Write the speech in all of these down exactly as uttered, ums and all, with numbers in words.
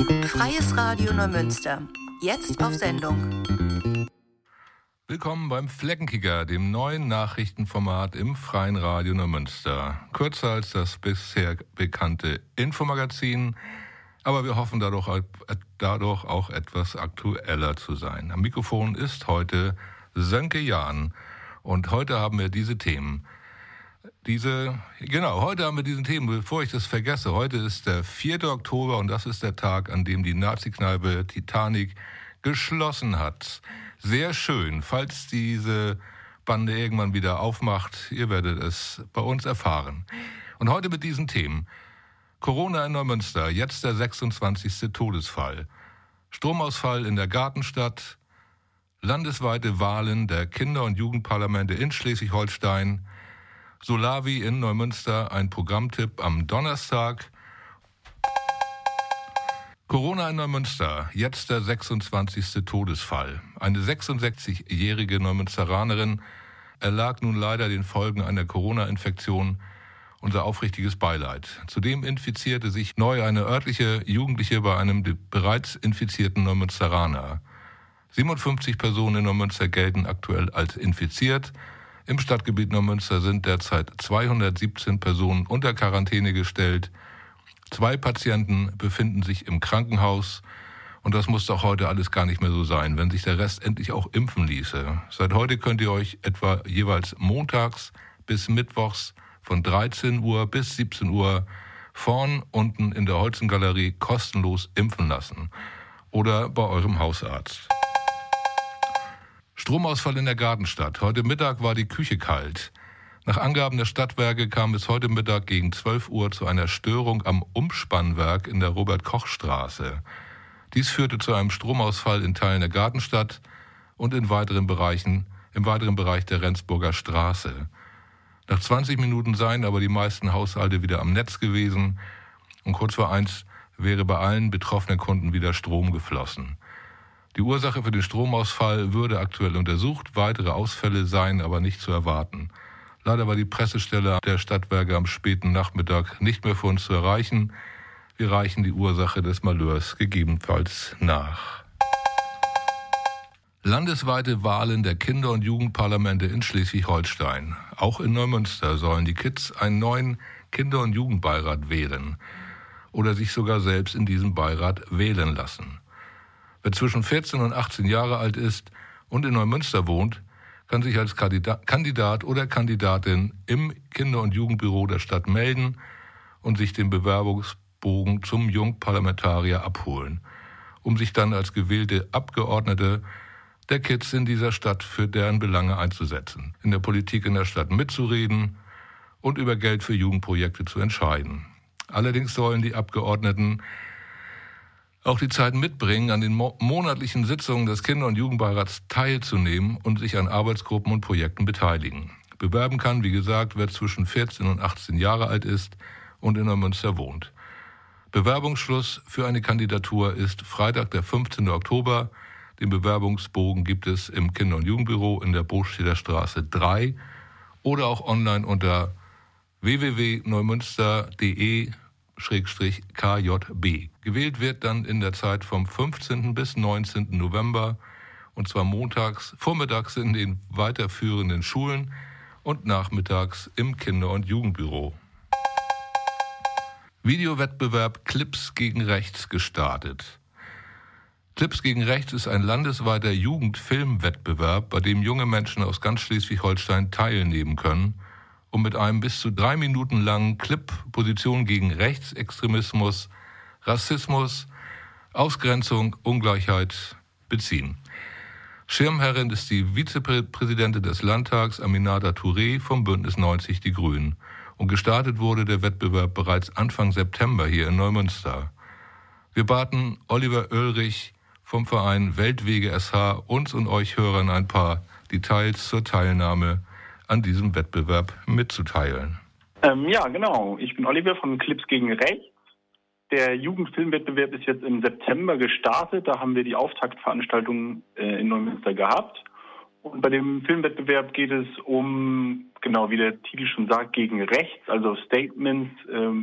Freies Radio Neumünster. Jetzt auf Sendung. Willkommen beim Fleckenkicker, dem neuen Nachrichtenformat im Freien Radio Neumünster. Kürzer als das bisher bekannte Infomagazin, aber wir hoffen dadurch, dadurch auch etwas aktueller zu sein. Am Mikrofon ist heute Sönke Jahn und heute haben wir diese Themen. Diese, genau, heute haben wir diesen Themen, bevor ich das vergesse. Heute ist der vierte Oktober und das ist der Tag, an dem die Nazi-Kneipe Titanic geschlossen hat. Sehr schön, falls diese Bande irgendwann wieder aufmacht, ihr werdet es bei uns erfahren. Und heute mit diesen Themen. Corona in Neumünster, jetzt der sechsundzwanzigste Todesfall. Stromausfall in der Gartenstadt. Landesweite Wahlen der Kinder- und Jugendparlamente in Schleswig-Holstein. Solavi in Neumünster, ein Programmtipp am Donnerstag. Corona in Neumünster, jetzt der sechsundzwanzigste Todesfall. Eine sechsundsechzigjährige Neumünsteranerin erlag nun leider den Folgen einer Corona-Infektion. Unser aufrichtiges Beileid. Zudem infizierte sich neu eine örtliche Jugendliche bei einem bereits infizierten Neumünsteraner. siebenundfünfzig Personen in Neumünster gelten aktuell als infiziert. Im Stadtgebiet Neumünster sind derzeit zweihundertsiebzehn Personen unter Quarantäne gestellt. Zwei Patienten befinden sich im Krankenhaus. Und das muss doch heute alles gar nicht mehr so sein, wenn sich der Rest endlich auch impfen ließe. Seit heute könnt ihr euch etwa jeweils montags bis mittwochs von dreizehn Uhr bis siebzehn Uhr vorn unten in der Holzengalerie kostenlos impfen lassen. Oder bei eurem Hausarzt. Stromausfall in der Gartenstadt. Heute Mittag war die Küche kalt. Nach Angaben der Stadtwerke kam es heute Mittag gegen zwölf Uhr zu einer Störung am Umspannwerk in der Robert-Koch-Straße. Dies führte zu einem Stromausfall in Teilen der Gartenstadt und in weiteren Bereichen, im weiteren Bereich der Rendsburger Straße. Nach zwanzig Minuten seien aber die meisten Haushalte wieder am Netz gewesen und kurz vor eins wäre bei allen betroffenen Kunden wieder Strom geflossen. Die Ursache für den Stromausfall würde aktuell untersucht, weitere Ausfälle seien aber nicht zu erwarten. Leider war die Pressestelle der Stadtwerke am späten Nachmittag nicht mehr für uns zu erreichen. Wir reichen die Ursache des Malheurs gegebenenfalls nach. Landesweite Wahlen der Kinder- und Jugendparlamente in Schleswig-Holstein. Auch in Neumünster sollen die Kids einen neuen Kinder- und Jugendbeirat wählen oder sich sogar selbst in diesem Beirat wählen lassen. Wer zwischen vierzehn und achtzehn Jahre alt ist und in Neumünster wohnt, kann sich als Kandidat oder Kandidatin im Kinder- und Jugendbüro der Stadt melden und sich den Bewerbungsbogen zum Jungparlamentarier abholen, um sich dann als gewählte Abgeordnete der Kids in dieser Stadt für deren Belange einzusetzen, in der Politik in der Stadt mitzureden und über Geld für Jugendprojekte zu entscheiden. Allerdings sollen die Abgeordneten auch die Zeit mitbringen, an den mo- monatlichen Sitzungen des Kinder- und Jugendbeirats teilzunehmen und sich an Arbeitsgruppen und Projekten beteiligen. Bewerben kann, wie gesagt, wer zwischen vierzehn und achtzehn Jahre alt ist und in Neumünster wohnt. Bewerbungsschluss für eine Kandidatur ist Freitag, der fünfzehnten Oktober. Den Bewerbungsbogen gibt es im Kinder- und Jugendbüro in der Boschstedter Straße drei oder auch online unter w w w punkt neumünster punkt d e Schrägstrich K J B. Gewählt wird dann in der Zeit vom fünfzehnten bis neunzehnten November und zwar montags, vormittags in den weiterführenden Schulen und nachmittags im Kinder- und Jugendbüro. Videowettbewerb Clips gegen Rechts gestartet. Clips gegen Rechts ist ein landesweiter Jugendfilmwettbewerb, bei dem junge Menschen aus ganz Schleswig-Holstein teilnehmen können, um mit einem bis zu drei Minuten langen Clip Positionen gegen Rechtsextremismus, Rassismus, Ausgrenzung, Ungleichheit beziehen. Schirmherrin ist die Vizepräsidentin des Landtags Aminata Touré vom Bündnis neunzig Die Grünen. Und gestartet wurde der Wettbewerb bereits Anfang September hier in Neumünster. Wir baten Oliver Oelrich vom Verein Weltwege S H uns und euch Hörern ein paar Details zur Teilnahme an diesem Wettbewerb mitzuteilen. Ähm, ja, genau. Ich bin Oliver von Clips gegen Rechts. Der Jugendfilmwettbewerb ist jetzt im September gestartet. Da haben wir die Auftaktveranstaltung äh, in Neumünster gehabt. Und bei dem Filmwettbewerb geht es um, genau wie der Titel schon sagt, gegen rechts, also Statements ähm,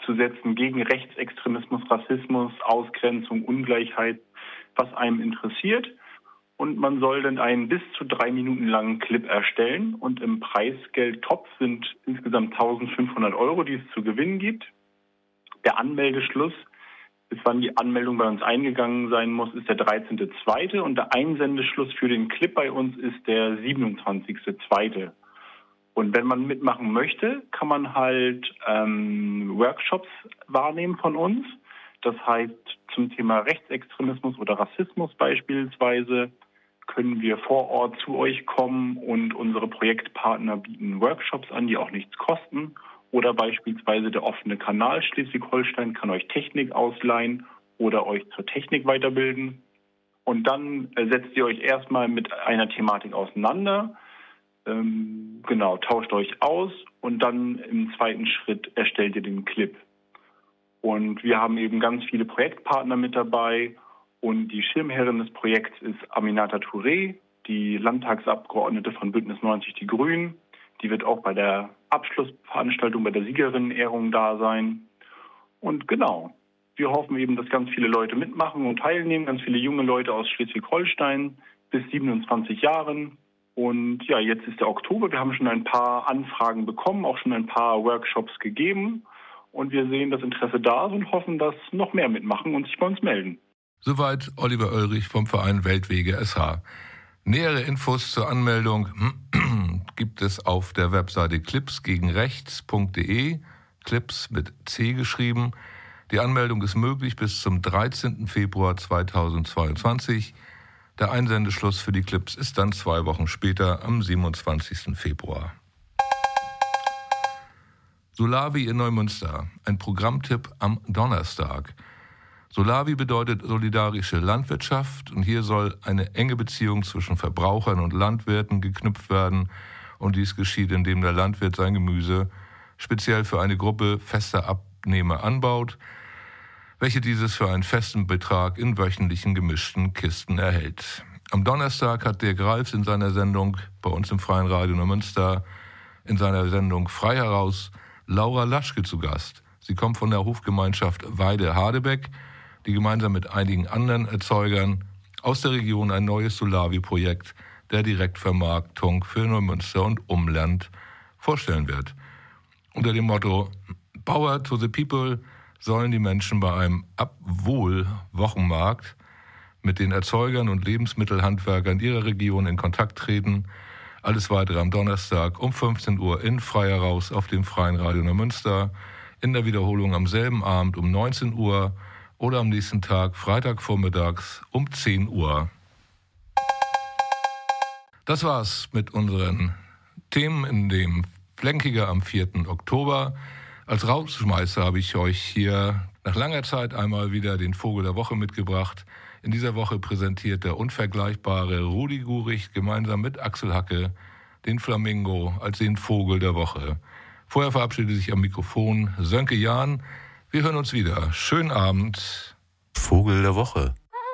setzen gegen Rechtsextremismus, Rassismus, Ausgrenzung, Ungleichheit, was einem interessiert. Und man soll dann einen bis zu drei Minuten langen Clip erstellen. Und im Preisgeldtopf sind insgesamt eintausendfünfhundert Euro, die es zu gewinnen gibt. Der Anmeldeschluss, bis wann die Anmeldung bei uns eingegangen sein muss, ist der dreizehnter zweite und der Einsendeschluss für den Clip bei uns ist der siebenundzwanzigster zweite Und wenn man mitmachen möchte, kann man halt ähm, Workshops wahrnehmen von uns. Das heißt, zum Thema Rechtsextremismus oder Rassismus beispielsweise können wir vor Ort zu euch kommen und unsere Projektpartner bieten Workshops an, die auch nichts kosten. Oder beispielsweise der offene Kanal Schleswig-Holstein kann euch Technik ausleihen oder euch zur Technik weiterbilden. Und dann äh, setzt ihr euch erstmal mit einer Thematik auseinander, ähm, genau, tauscht euch aus und dann im zweiten Schritt erstellt ihr den Clip. Und wir haben eben ganz viele Projektpartner mit dabei und die Schirmherrin des Projekts ist Aminata Touré, die Landtagsabgeordnete von Bündnis neunzig Die Grünen. Die wird auch bei der Abschlussveranstaltung, bei der Siegerinnenehrung da sein. Und genau, wir hoffen eben, dass ganz viele Leute mitmachen und teilnehmen, ganz viele junge Leute aus Schleswig-Holstein bis siebenundzwanzig Jahren. Und ja, jetzt ist der Oktober, wir haben schon ein paar Anfragen bekommen, auch schon ein paar Workshops gegeben. Und wir sehen, dass Interesse da ist und hoffen, dass noch mehr mitmachen und sich bei uns melden. Soweit Oliver Oelrich vom Verein Weltwege S H. Nähere Infos zur Anmeldung gibt es auf der Webseite clips gegen rechts punkt de, Clips mit C geschrieben. Die Anmeldung ist möglich bis zum dreizehnten Februar zweitausendzweiundzwanzig. Der Einsendeschluss für die Clips ist dann zwei Wochen später, am siebenundzwanzigsten Februar. Solavi in Neumünster, ein Programmtipp am Donnerstag. Solavi bedeutet solidarische Landwirtschaft und hier soll eine enge Beziehung zwischen Verbrauchern und Landwirten geknüpft werden und dies geschieht, indem der Landwirt sein Gemüse speziell für eine Gruppe fester Abnehmer anbaut, welche dieses für einen festen Betrag in wöchentlichen gemischten Kisten erhält. Am Donnerstag hat Dirk Ralfs in seiner Sendung bei uns im Freien Radio Neumünster in seiner Sendung Frei heraus Laura Laschke zu Gast. Sie kommt von der Hofgemeinschaft Weide-Hadebeck, die gemeinsam mit einigen anderen Erzeugern aus der Region ein neues Solavi-Projekt der Direktvermarktung für Neumünster und Umland vorstellen wird. Unter dem Motto Power to the People sollen die Menschen bei einem Abwohl-Wochenmarkt mit den Erzeugern und Lebensmittelhandwerkern ihrer Region in Kontakt treten. Alles weitere am Donnerstag um fünfzehn Uhr in Frei heraus auf dem Freien Radio Neumünster, in der Wiederholung am selben Abend um neunzehn Uhr oder am nächsten Tag, Freitagvormittags um zehn Uhr. Das war's mit unseren Themen in dem Flenkiger am vierten Oktober. Als Rausschmeißer habe ich euch hier nach langer Zeit einmal wieder den Vogel der Woche mitgebracht. In dieser Woche präsentiert der unvergleichbare Rudi Gurich gemeinsam mit Axel Hacke den Flamingo als den Vogel der Woche. Vorher verabschiedet sich am Mikrofon Sönke Jahn. Wir hören uns wieder. Schönen Abend. Vogel der Woche.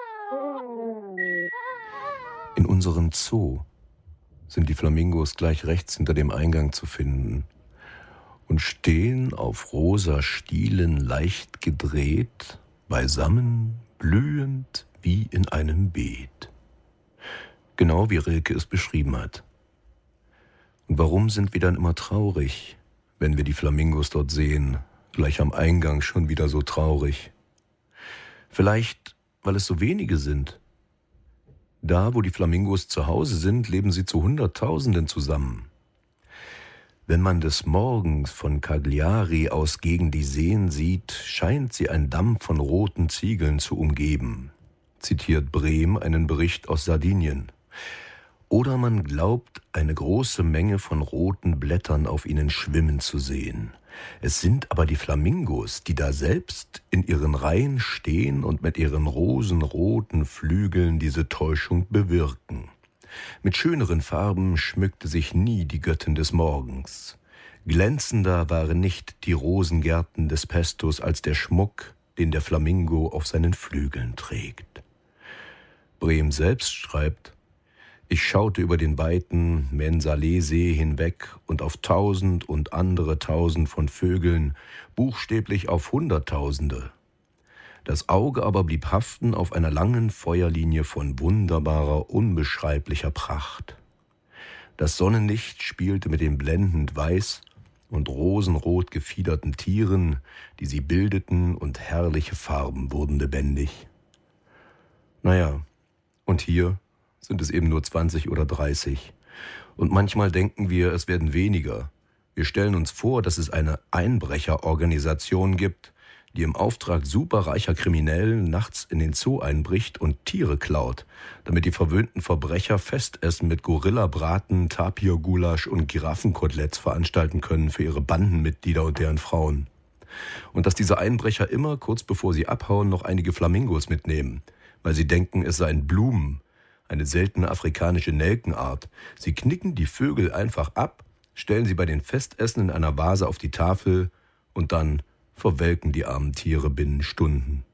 In unserem Zoo sind die Flamingos gleich rechts hinter dem Eingang zu finden und stehen auf rosa Stielen leicht gedreht, beisammen, blühend wie in einem Beet. Genau wie Rilke es beschrieben hat. Und warum sind wir dann immer traurig, wenn wir die Flamingos dort sehen, gleich am Eingang schon wieder so traurig? Vielleicht, weil es so wenige sind. Da, wo die Flamingos zu Hause sind, leben sie zu Hunderttausenden zusammen. Wenn man des Morgens von Cagliari aus gegen die Seen sieht, scheint sie ein Damm von roten Ziegeln zu umgeben, zitiert Brehm einen Bericht aus Sardinien. Oder man glaubt, eine große Menge von roten Blättern auf ihnen schwimmen zu sehen. Es sind aber die Flamingos, die da selbst in ihren Reihen stehen und mit ihren rosenroten Flügeln diese Täuschung bewirken. Mit schöneren Farben schmückte sich nie die Göttin des Morgens. Glänzender waren nicht die Rosengärten des Pestos als der Schmuck, den der Flamingo auf seinen Flügeln trägt. Brehm selbst schreibt: Ich schaute über den weiten Mensalesee hinweg und auf tausend und andere tausend von Vögeln, buchstäblich auf Hunderttausende. Das Auge aber blieb haften auf einer langen Feuerlinie von wunderbarer, unbeschreiblicher Pracht. Das Sonnenlicht spielte mit den blendend weiß und rosenrot gefiederten Tieren, die sie bildeten, und herrliche Farben wurden lebendig. Naja, und hier sind es eben nur zwanzig oder dreißig. Und manchmal denken wir, es werden weniger. Wir stellen uns vor, dass es eine Einbrecherorganisation gibt, die im Auftrag superreicher Kriminellen nachts in den Zoo einbricht und Tiere klaut, damit die verwöhnten Verbrecher Festessen mit Gorillabraten, Tapirgulasch und Giraffenkoteletts veranstalten können für ihre Bandenmitglieder und deren Frauen. Und dass diese Einbrecher immer, kurz bevor sie abhauen, noch einige Flamingos mitnehmen, weil sie denken, es seien Blumen, eine seltene afrikanische Nelkenart. Sie knicken die Vögel einfach ab, stellen sie bei den Festessen in einer Vase auf die Tafel und dann verwelken die armen Tiere binnen Stunden.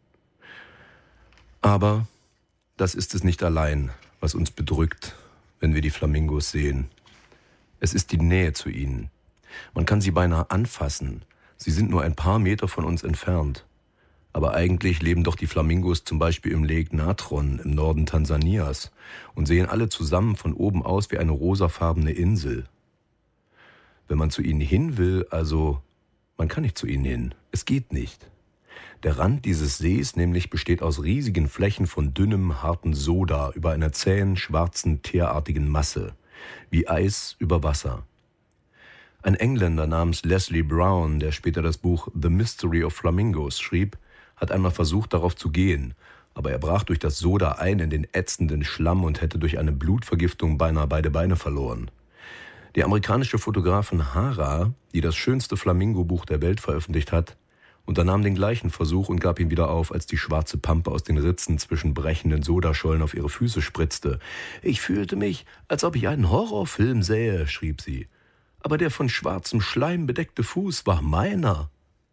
Aber das ist es nicht allein, was uns bedrückt, wenn wir die Flamingos sehen. Es ist die Nähe zu ihnen. Man kann sie beinahe anfassen. Sie sind nur ein paar Meter von uns entfernt. Aber eigentlich leben doch die Flamingos zum Beispiel im Lake Natron im Norden Tansanias und sehen alle zusammen von oben aus wie eine rosafarbene Insel. Wenn man zu ihnen hin will, also man kann nicht zu ihnen hin, es geht nicht. Der Rand dieses Sees nämlich besteht aus riesigen Flächen von dünnem, harten Soda über einer zähen, schwarzen, teerartigen Masse, wie Eis über Wasser. Ein Engländer namens Leslie Brown, der später das Buch The Mystery of Flamingos schrieb, hat einmal versucht, darauf zu gehen, aber er brach durch das Soda ein in den ätzenden Schlamm und hätte durch eine Blutvergiftung beinahe beide Beine verloren. Die amerikanische Fotografin Hara, die das schönste Flamingo-Buch der Welt veröffentlicht hat, unternahm den gleichen Versuch und gab ihn wieder auf, als die schwarze Pampe aus den Ritzen zwischen brechenden Sodaschollen auf ihre Füße spritzte. »Ich fühlte mich, als ob ich einen Horrorfilm sähe«, schrieb sie. »Aber der von schwarzem Schleim bedeckte Fuß war meiner.«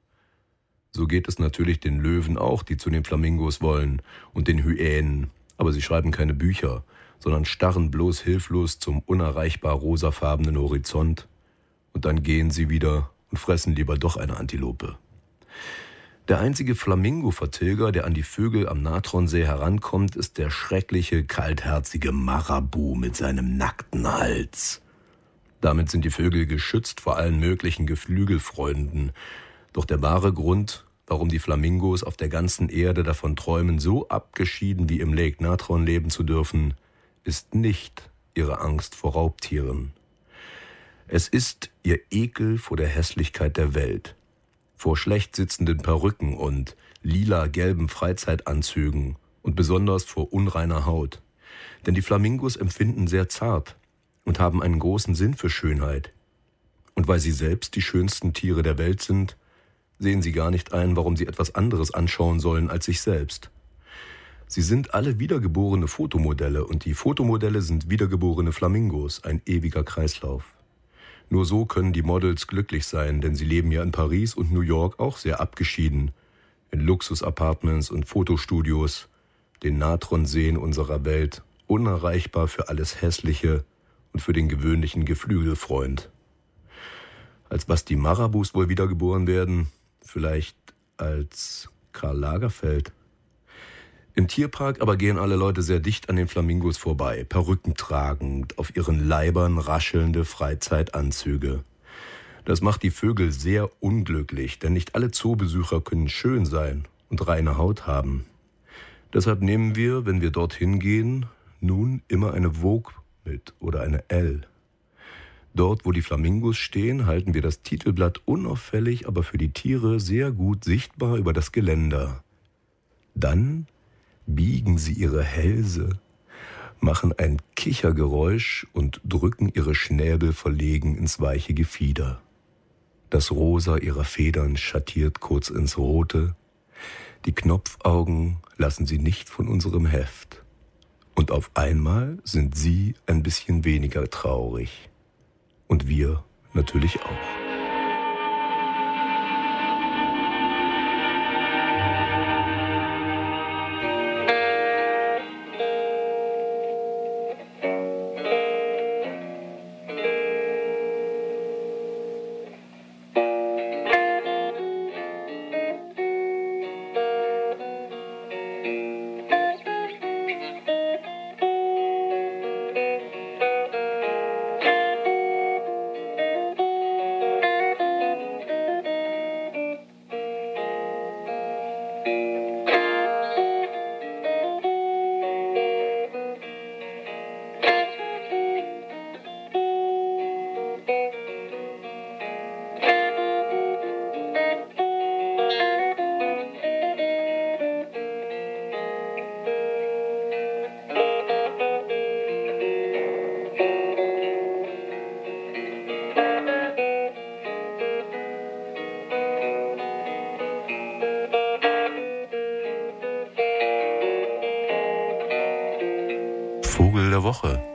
So geht es natürlich den Löwen auch, die zu den Flamingos wollen, und den Hyänen, aber sie schreiben keine Bücher, sondern starren bloß hilflos zum unerreichbar rosafarbenen Horizont, und dann gehen sie wieder und fressen lieber doch eine Antilope. Der einzige Flamingo-Vertilger, der an die Vögel am Natronsee herankommt, ist der schreckliche, kaltherzige Marabu mit seinem nackten Hals. Damit sind die Vögel geschützt vor allen möglichen Geflügelfreunden. Doch der wahre Grund, warum die Flamingos auf der ganzen Erde davon träumen, so abgeschieden wie im Lake Natron leben zu dürfen, ist nicht ihre Angst vor Raubtieren. Es ist ihr Ekel vor der Hässlichkeit der Welt, vor schlecht sitzenden Perücken und lila-gelben Freizeitanzügen und besonders vor unreiner Haut. Denn die Flamingos empfinden sehr zart und haben einen großen Sinn für Schönheit. Und weil sie selbst die schönsten Tiere der Welt sind, sehen sie gar nicht ein, warum sie etwas anderes anschauen sollen als sich selbst. Sie sind alle wiedergeborene Fotomodelle und die Fotomodelle sind wiedergeborene Flamingos, ein ewiger Kreislauf. Nur so können die Models glücklich sein, denn sie leben ja in Paris und New York auch sehr abgeschieden, in Luxus-Apartments und Fotostudios, den Natronseen unserer Welt, unerreichbar für alles Hässliche und für den gewöhnlichen Geflügelfreund. Als was die Marabus wohl wiedergeboren werden? Vielleicht als Karl Lagerfeld. Im Tierpark aber gehen alle Leute sehr dicht an den Flamingos vorbei, Perücken tragend, auf ihren Leibern raschelnde Freizeitanzüge. Das macht die Vögel sehr unglücklich, denn nicht alle Zoobesucher können schön sein und reine Haut haben. Deshalb nehmen wir, wenn wir dorthin gehen, nun immer eine Vogue mit oder eine Elle. Dort, wo die Flamingos stehen, halten wir das Titelblatt unauffällig, aber für die Tiere sehr gut sichtbar über das Geländer. Dann biegen sie ihre Hälse, machen ein Kichergeräusch und drücken ihre Schnäbel verlegen ins weiche Gefieder. Das Rosa ihrer Federn schattiert kurz ins Rote. Die Knopfaugen lassen sie nicht von unserem Heft. Und auf einmal sind sie ein bisschen weniger traurig. Und wir natürlich auch. Vogel der Woche.